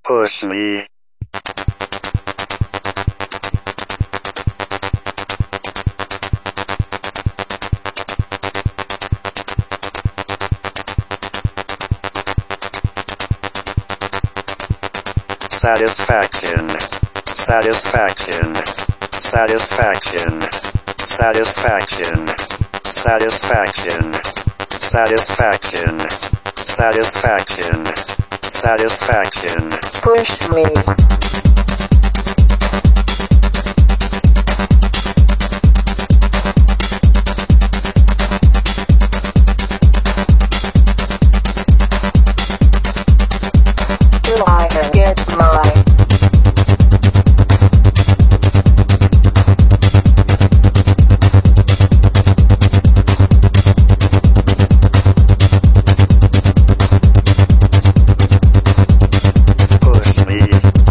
Push me. Satisfaction. Satisfaction. Satisfaction. Satisfaction. Satisfaction. Satisfaction. Satisfaction. Satisfaction. Push me. Till I can get my Push me.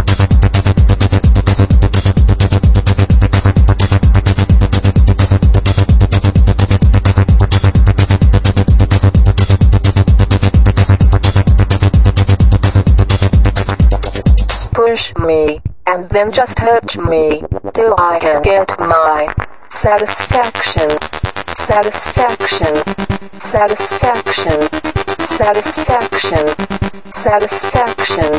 push me, and then just touch me, till I can get my satisfaction. Satisfaction. Satisfaction. Satisfaction. Satisfaction.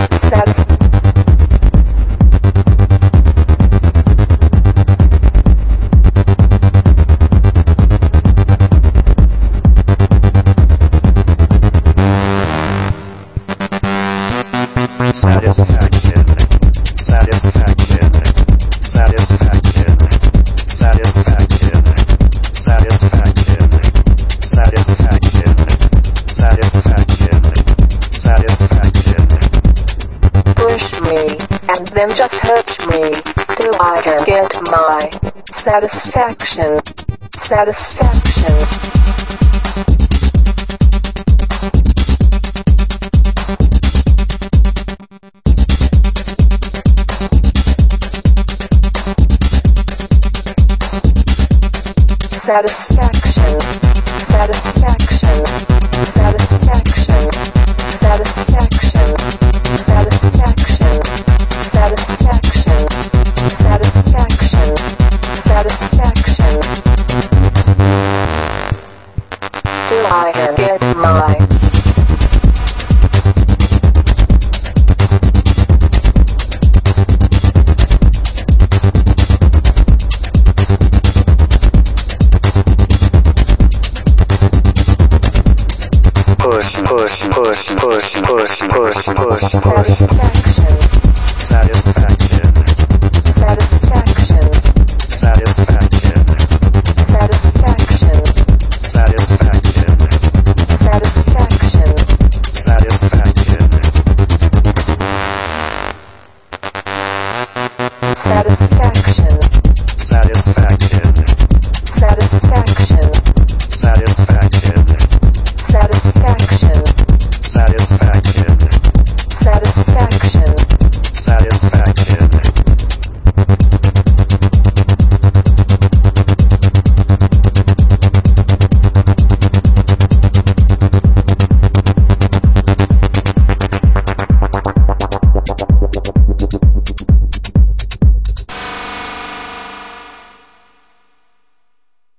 Satisfaction. Satisfaction. Satisfaction. Satisfaction. Satisfaction. Satisfaction. Satisfaction. Satisfaction. Push me, and then just touch me, till I can get my satisfaction. Satisfaction. Satisfaction. Satisfaction. Satisfaction. Satisfaction. Satisfaction. Satisfaction. Satisfaction. Satisfaction. Till I can get my Push, push, push, push, push, push, push, push. satisfaction. Satisfaction.